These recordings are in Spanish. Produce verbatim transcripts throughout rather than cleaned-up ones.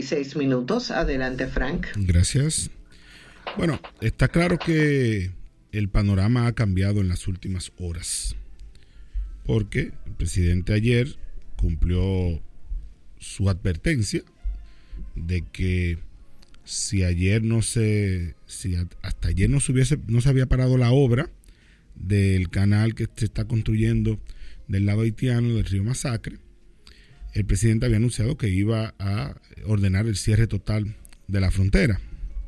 Seis minutos. Adelante, Frank. Gracias. Bueno, está claro que el panorama ha cambiado en las últimas horas, porque el presidente ayer cumplió su advertencia de que si ayer no se, si hasta ayer no se hubiese, no se había parado la obra del canal que se está construyendo del lado haitiano del río Masacre, el presidente había anunciado que iba a ordenar el cierre total de la frontera.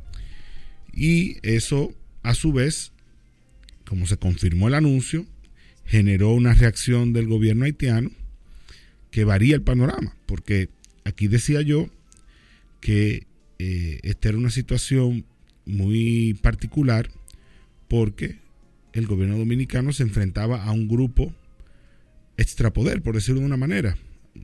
Y eso, a su vez, como se confirmó el anuncio, generó una reacción del gobierno haitiano que varía el panorama, porque aquí decía yo que eh, esta era una situación muy particular porque el gobierno dominicano se enfrentaba a un grupo extrapoder, por decirlo de una manera.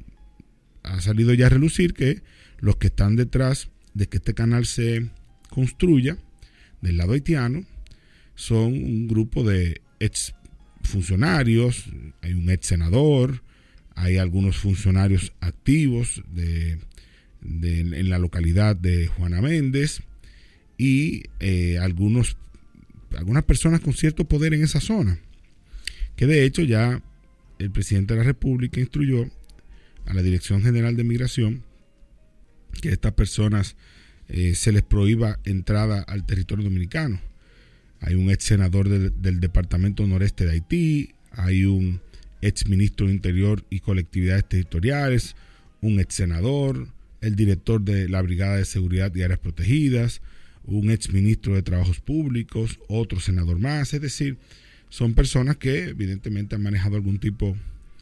Ha salido ya a relucir que los que están detrás de que este canal se construya del lado haitiano son un grupo de ex funcionarios, hay un ex senador, hay algunos funcionarios activos de, de, en la localidad de Juana Méndez y eh, algunos, algunas personas con cierto poder en esa zona, que de hecho ya el presidente de la República instruyó a la Dirección General de Migración que a estas personas eh, se les prohíba entrada al territorio dominicano. Hay un ex senador de, del Departamento Noreste de Haití, hay un ex ministro de Interior y Colectividades Territoriales, un ex senador, el director de la Brigada de Seguridad y Áreas Protegidas, un ex ministro de Trabajos Públicos, otro senador más. Es decir, son personas que evidentemente han manejado algún tipo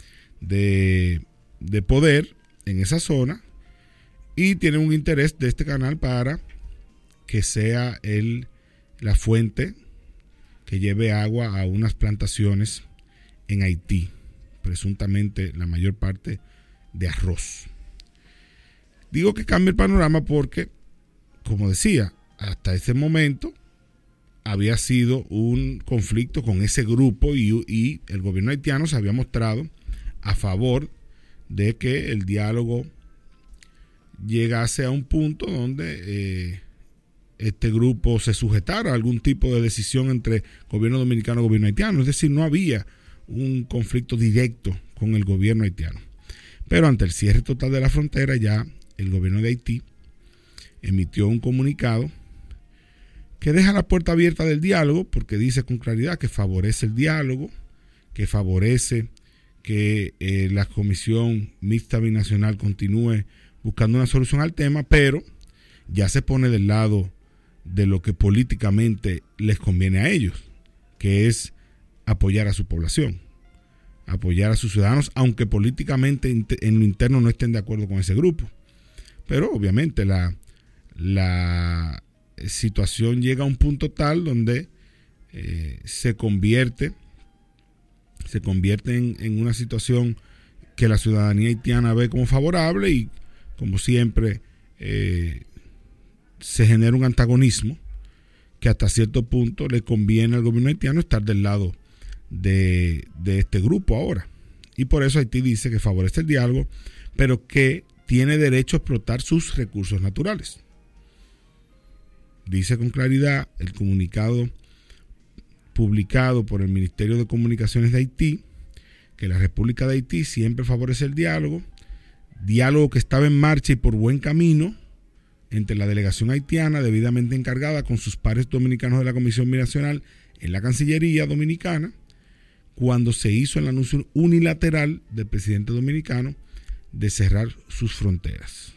de de poder en esa zona y tienen un interés de este canal para que sea el, la fuente que lleve agua a unas plantaciones en Haití, presuntamente la mayor parte de arroz. Digo que cambia el panorama porque, como decía, hasta ese momento había sido un conflicto con ese grupo y, y el gobierno haitiano se había mostrado a favor de que el diálogo llegase a un punto donde eh, este grupo se sujetara a algún tipo de decisión entre gobierno dominicano y gobierno haitiano. Es decir, no había un conflicto directo con el gobierno haitiano. Pero ante el cierre total de la frontera, ya el gobierno de Haití emitió un comunicado que deja la puerta abierta del diálogo, porque dice con claridad que favorece el diálogo, que favorece que eh, la Comisión Mixta Binacional continúe buscando una solución al tema, pero ya se pone del lado de lo que políticamente les conviene a ellos, que es apoyar a su población, apoyar a sus ciudadanos, aunque políticamente en lo interno no estén de acuerdo con ese grupo. Pero obviamente la, la situación llega a un punto tal donde eh, se convierte se convierte en, en una situación que la ciudadanía haitiana ve como favorable y, como siempre, eh, se genera un antagonismo que hasta cierto punto le conviene al gobierno haitiano estar del lado de, de este grupo ahora. Y por eso Haití dice que favorece el diálogo, pero que tiene derecho a explotar sus recursos naturales. Dice con claridad el comunicado publicado por el Ministerio de Comunicaciones de Haití, que la República de Haití siempre favorece el diálogo, diálogo que estaba en marcha y por buen camino entre la delegación haitiana debidamente encargada con sus pares dominicanos de la Comisión Binacional en la Cancillería Dominicana, cuando se hizo el anuncio unilateral del presidente dominicano de cerrar sus fronteras.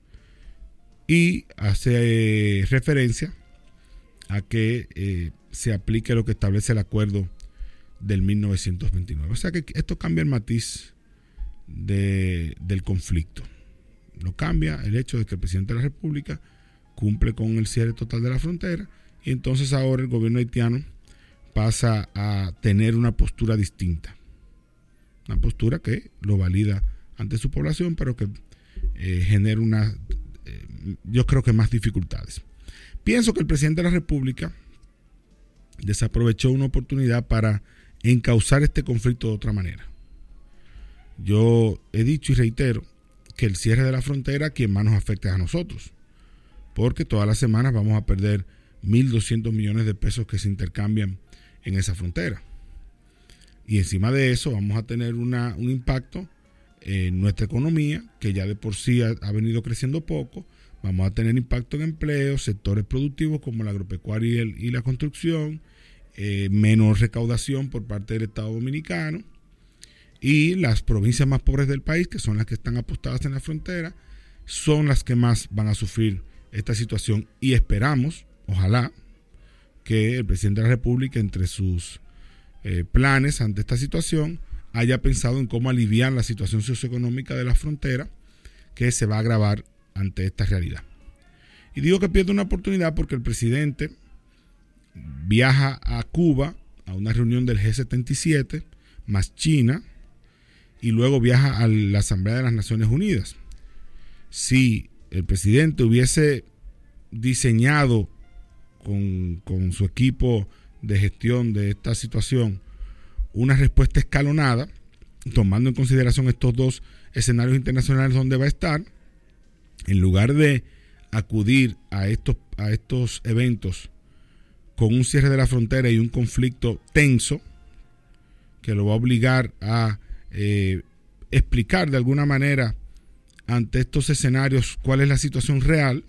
Y hace eh, referencia a que eh, se aplique lo que establece el acuerdo del mil novecientos veintinueve. O sea que esto cambia el matiz de, del conflicto. Lo cambia el hecho de que el presidente de la República cumple con el cierre total de la frontera y entonces ahora el gobierno haitiano pasa a tener una postura distinta. Una postura que lo valida ante su población, pero que eh, genera una, eh, yo creo que más dificultades. Pienso que el presidente de la República desaprovechó una oportunidad para encauzar este conflicto de otra manera. Yo he dicho y reitero que el cierre de la frontera quien más nos afecta es a nosotros, porque todas las semanas vamos a perder mil doscientos millones de pesos que se intercambian en esa frontera. Y encima de eso vamos a tener una, un impacto en nuestra economía, que ya de por sí ha, ha venido creciendo poco. Vamos a tener impacto en empleo, sectores productivos como la agropecuaria y, el, y la construcción, eh, menor recaudación por parte del Estado Dominicano, y las provincias más pobres del país, que son las que están apostadas en la frontera, son las que más van a sufrir esta situación. Y esperamos, ojalá, que el presidente de la República, entre sus eh, planes ante esta situación, haya pensado en cómo aliviar la situación socioeconómica de la frontera, que se va a agravar ante esta realidad. Y digo que pierde una oportunidad porque el presidente viaja a Cuba a una reunión del G setenta y siete, más China, y luego viaja a la Asamblea de las Naciones Unidas. Si el presidente hubiese diseñado con, con su equipo de gestión de esta situación una respuesta escalonada, tomando en consideración estos dos escenarios internacionales donde va a estar, en lugar de acudir a estos, a estos eventos con un cierre de la frontera y un conflicto tenso que lo va a obligar a eh, explicar de alguna manera ante estos escenarios cuál es la situación real.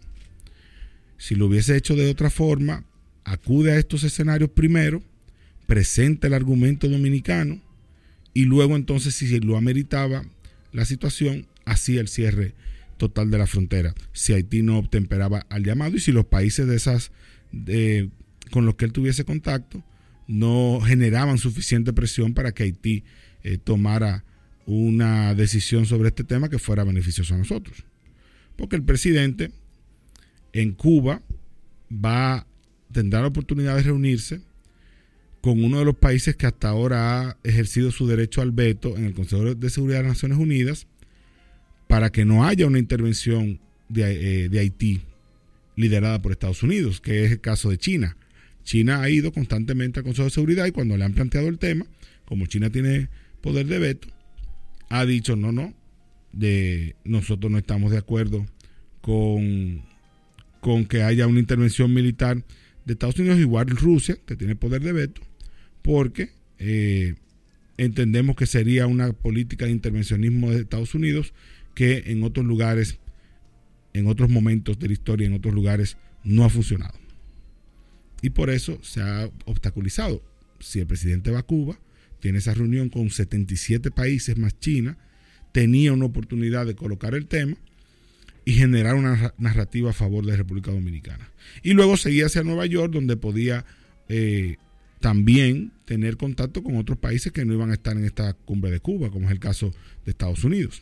Si lo hubiese hecho de otra forma, acude a estos escenarios primero, presenta el argumento dominicano y luego entonces, si lo ameritaba la situación, hacía el cierre total de la frontera, si Haití no obtemperaba al llamado y si los países de esas de, con los que él tuviese contacto no generaban suficiente presión para que Haití eh, tomara una decisión sobre este tema que fuera beneficioso a nosotros. Porque el presidente en Cuba va tendrá la oportunidad de reunirse con uno de los países que hasta ahora ha ejercido su derecho al veto en el Consejo de Seguridad de las Naciones Unidas, para que no haya una intervención de, eh, de Haití liderada por Estados Unidos, que es el caso de China. China ha ido constantemente al Consejo de Seguridad y cuando le han planteado el tema, como China tiene poder de veto, ha dicho no, no, de, nosotros no estamos de acuerdo con, con que haya una intervención militar de Estados Unidos, igual Rusia, que tiene poder de veto, porque eh, entendemos que sería una política de intervencionismo de Estados Unidos que en otros lugares, en otros momentos de la historia, en otros lugares, no ha funcionado. Y por eso se ha obstaculizado. Si el presidente va a Cuba, tiene esa reunión con setenta y siete países más China, tenía una oportunidad de colocar el tema y generar una narrativa a favor de la República Dominicana. Y luego seguía hacia Nueva York, donde podía eh, también tener contacto con otros países que no iban a estar en esta cumbre de Cuba, como es el caso de Estados Unidos.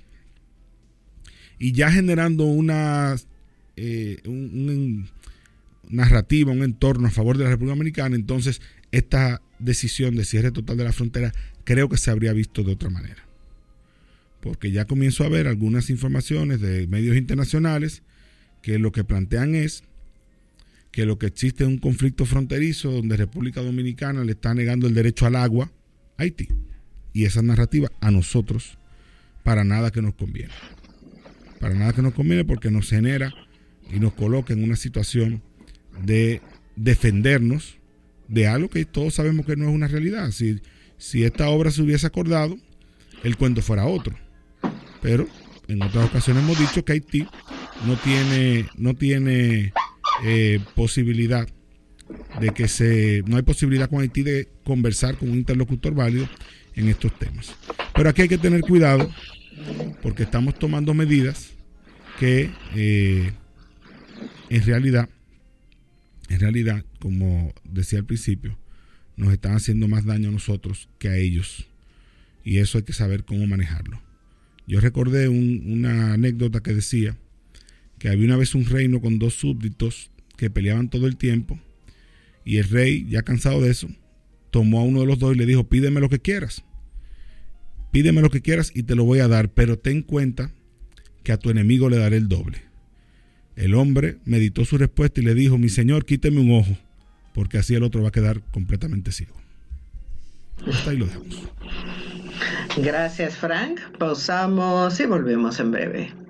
Y ya generando una eh, un, un narrativa, un entorno a favor de la República Dominicana, entonces esta decisión de cierre total de la frontera creo que se habría visto de otra manera. Porque ya comienzo a ver algunas informaciones de medios internacionales que lo que plantean es que lo que existe es un conflicto fronterizo donde República Dominicana le está negando el derecho al agua a Haití. Y esa narrativa a nosotros para nada que nos conviene. Para nada que nos conviene porque nos genera y nos coloca en una situación de defendernos de algo que todos sabemos que no es una realidad. Si, si esta obra se hubiese acordado, el cuento fuera otro. Pero en otras ocasiones hemos dicho que Haití no tiene, no tiene eh, posibilidad de que se, no hay posibilidad con Haití de conversar con un interlocutor válido en estos temas. Pero aquí hay que tener cuidado porque estamos tomando medidas que eh, en realidad, en realidad, como decía al principio, nos están haciendo más daño a nosotros que a ellos. Y eso hay que saber cómo manejarlo. Yo recordé un, una anécdota que decía que había una vez un reino con dos súbditos que peleaban todo el tiempo y el rey, ya cansado de eso, tomó a uno de los dos y le dijo: pídeme lo que quieras, pídeme lo que quieras y te lo voy a dar, pero ten en cuenta que a tu enemigo le daré el doble. El hombre meditó su respuesta y le dijo: mi señor, quíteme un ojo, porque así el otro va a quedar completamente ciego. Hasta ahí lo dejamos. Gracias, Frank. Pausamos y volvemos en breve.